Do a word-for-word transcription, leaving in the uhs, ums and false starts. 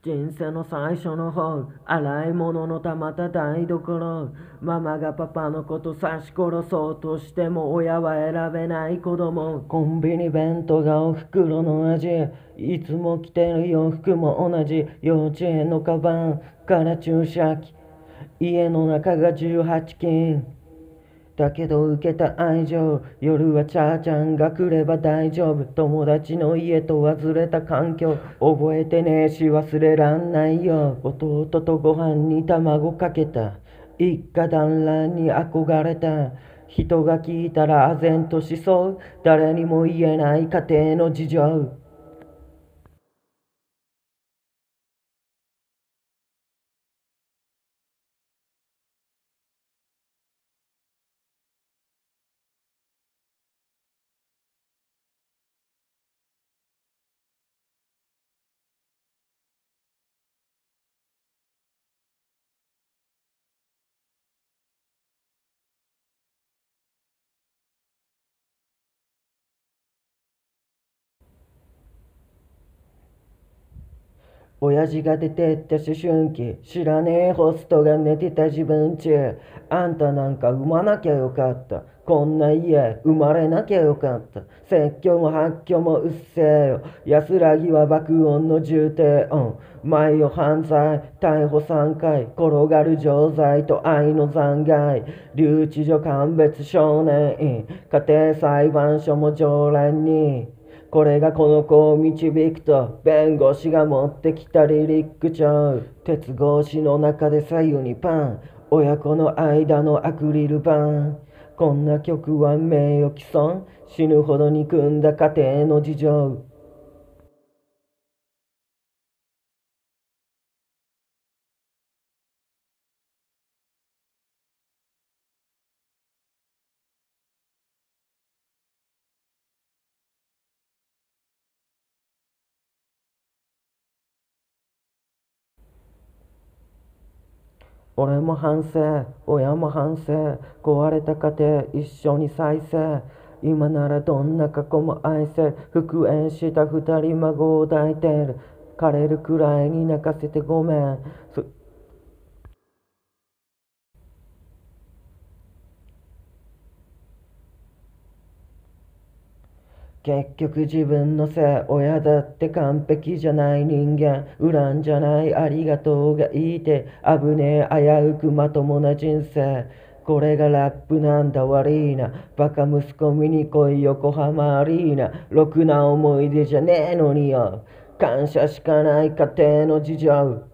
人生の最初の方、洗い物のたまた台所。ママがパパのこと刺し殺そうとしても親は選べない子供。コンビニ弁当がお袋の味。いつも着てる洋服も同じ。幼稚園のカバンから注射器。家の中がじゅうはち金。だけど受けた愛情、夜はチャーちゃんが来れば大丈夫。友達の家とはずれた環境、覚えてねえし忘れらんないよ。弟とご飯に卵かけた、一家団らんに憧れた。人が聞いたら唖然としそう、誰にも言えない家庭の事情。親父が出てった思春期、知らねえホストが寝てた自分家。あんたなんか産まなきゃよかった。こんな家生まれなきゃよかった。説教も発狂もうっせえよ。安らぎは爆音の重低音。前よ犯罪、逮捕さんかい。転がる錠剤と愛の残骸。留置所鑑別少年院。家庭裁判所も常連に。これがこの子を導くと弁護士が持ってきたリリック帳。鉄格子の中で左右にパン。親子の間のアクリル板。こんな曲は名誉毀損。死ぬほど憎んだ家庭の事情。俺も反省、親も反省、壊れた家庭一緒に再生。今ならどんな過去も愛せる。復縁した二人孫を抱いてる。枯れるくらいに泣かせてごめん。結局自分のせい、親だって完璧じゃない人間。恨んじゃないありがとうがいいて、危ねえ危うくまともな人生。これがラップなんだ悪いな。バカ息子見に来い横浜アリーナ。ろくな思い出じゃねえのによ。感謝しかない家庭の事情。